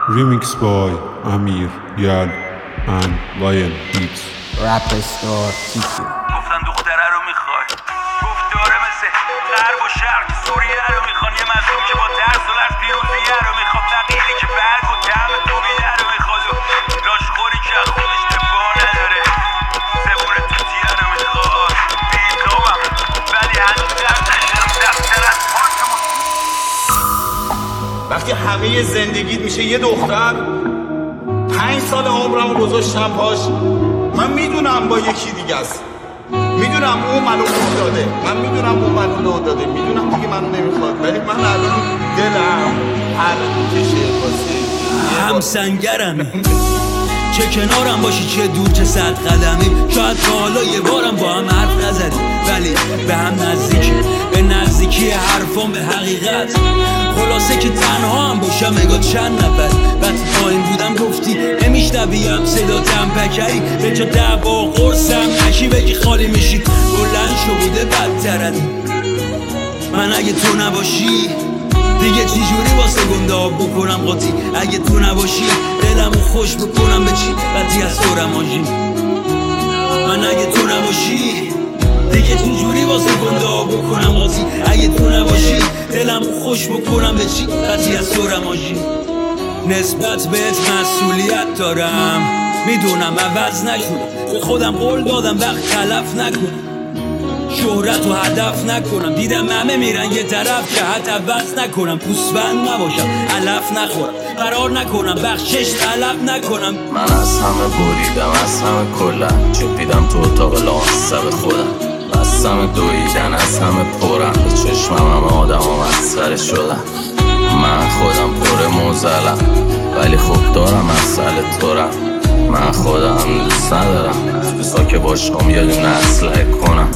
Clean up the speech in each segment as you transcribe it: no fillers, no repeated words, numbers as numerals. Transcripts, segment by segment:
Remix by Amir, Yal and Lion Beats. Rapper Star TQ. گفتن دختره رو میخوای، گفت داره مثل غرب و شرق سوریه رو میخوان. یه مظلوم که با درس و لرز پیروزیه رو میخواد، فقیری که برگ و طعم دوبیده رو میخواد و لاشخوری که از خودش دفاع نداره. زبون توتیه رو میخواد، بیتابم ولی هنوز درد نشدم دفتر از پانتمون. وقتی همه زندگیت میشه یه دختر، 5 سال عمرمو گذاشتم پاش. من میدونم با یکی دیگه است، میدونم اون منو خود داده، من میدونم اون منو لو داده، میدونم دیگه منو نمیخواد، ولی من الان دلم هر کشه واسه هم سنگرمی، چه کنارم باشی چه دور چه 100 قدمی. شاید تا حالا یه بارم با هم حرف نزدیم، ولی به هم نزدیکی، به نزدیکی حرفان به حقیقت. خلاصه که تنها هم باشم نگاه چند نفر. وقتی پایین بودم گفتی نمیشنویم صداتم پکری، به جا دعوا قرصم نشی بگی خالی میشی. بلند شو بوده بدترن. من اگه تو نباشی دیگه چی جوری واسه گنده آب بکنم قاطی؟ اگه تو نباشی دلمو خوش بکنم به چی؟ بدی از سورم آجی. من اگه تو نباشی دیگه چی جوری واسه گنده آب بکنم قاطی؟ اگه تو نباشی دلمو خوش بکنم به چی؟ بدی از سورم آجی. نسبت بهت مسئولیت دارم، میدونم عوض نکنم، به خودم قول دادم وقت تلف نکنم، شهرت و هدف نکنم. دیدم همه میرن یه طرف، جهت عوض نکنم، پوسبند نباشم، علف نخورم، قرار نکنم بخشش طلب نکنم. من از همه بریدم، از همه کلم چپیدم تو اتاق لانسب خودم. بستم دویدن، از همه پرم، به چشمم همه آدم ها مسخره شدم. من خودم پر موزلم، ولی خب دارم مسئله تورم. من خودم دوست ندارم بسا که باشم یه دونه اسلحه کنم.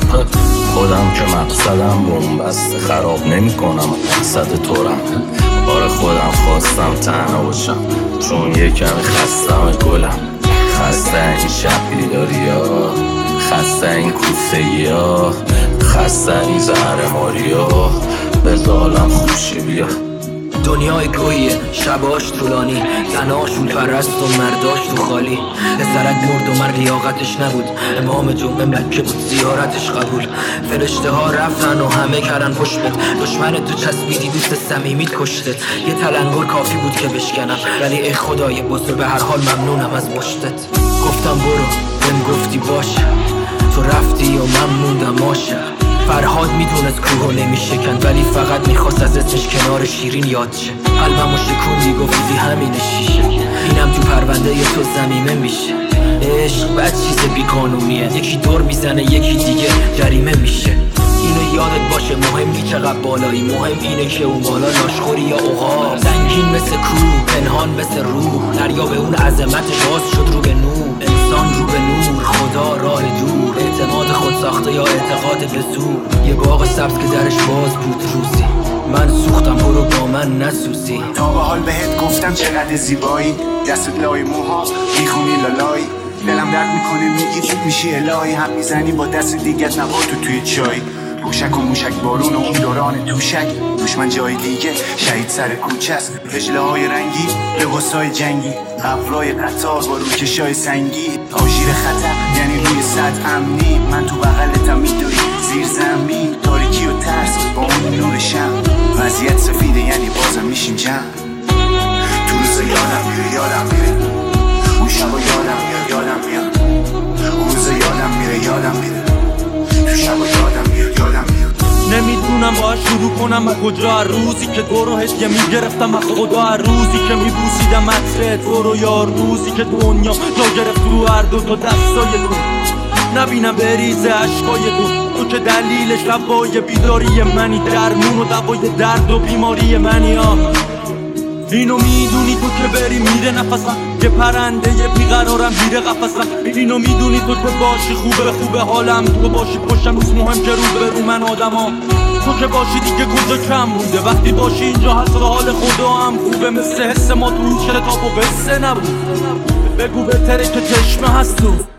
خودم که مقصدم بومبسته خراب نمی کنم، مقصد تورم. بار خودم خواستم تنها باشم، چون یه کمی خستم گلم. خسته این شب بیداری ها، خسته این کوفه‌ای ها، خسته این زهرماری ها، به ظالم خوشی بیا. دنیای گویه، شباش طولانی، زناشون پرست و مرداش تو خالی. پسرک مرد و من لیاقتش نبود، امام جمعه مکه بود زیارتش قبول. فرشته ها رفتن و همه کردن پشتت، دشمن تو چسبیدی دوست صمیمیت کشتت. یه تلنگر کافی بود که بشکنم، ولی ای خدای بزرگ به هر حال ممنونم از مشتت. گفتم برو، بهم گفتی باشه، تو رفتی و من موندم عاشق. فرهاد میدونست کوهو نمیشکن، ولی فقط میخواست از اسمش کنار شیرین یاد شه. قلبمو شکوندی گفتی همین شیشه، اینم تو پرونده تو ضمیمه میشه. عشق بد چیز بیقانونیه، یکی دور میزنه یکی دیگه جریمه میشه. اینو یادت باشه، مهم نی چقدر بالایی، مهم اینه که اون بالا لاشخوری یا عقاب. زنگین مثل کوه، پنهان مثل روح، دریا به اون عظمتش باز شد رو به نور. انسان رو به نور، خدا راه دور، اعتماد خود ساخته یا اعتقاد به زور. یه باغ سبز که درش باز بود روزی، من سوختم برو با من نسوزی. تا به حال بهت گفتم چقدر زیبایی، دستت لای موها میخونی لالایی. دلم درد میکنه میگی چوب میشی الهی، هم میزنی با دست دیگت نباتو توی چای. پوشک و موشک بارون و اون دوران توشک، دشمن جای دیگه شهید سر کوچه است. رجله های رنگی، لباسای جنگی، افرای قطار با روکشای سنگی. آژیر خطر یعنی روی سطح امنی، من تو بغلتم میدوی زیر زمین. تاریکی و ترس با اون نور شم، وضعیت سفیده یعنی بازم میشیم جمع. تو روز یادم میره یادم میره، اون شبا یادم میاد یادم میاد، اون روز یادم میره یادم میره، تو شبا یادم میاد یادم میاد. نمیدونم باید شروع کنم از کجا، روزی که تو رو هشگه میگرفتم از خدا، روزی که میبوسیدم عطر تو رو، یا روزی که دنیا جا گرفت رو هر دو تا دستای تو. نبینم بریزه عشقای تو که دلیل شبای بیداری منی، درمون و دوای درد و بیماری منی ها. اینو میدونی تو که بری میره نفسم، یه پرنده یه بیقرارم بیره قفسم. اینو میدونی تو که باشی خوبه حالم، تو باشی پشتم نیست مهم که رو به رو من آدم ها. تو که باشی دیگه کجا کم بوده، وقتی باشی اینجا هست و حال خدا هم خوبه. مثل حس ما تو این کتاب و قصه نبود، بگو بهتره که چشمه هست تو.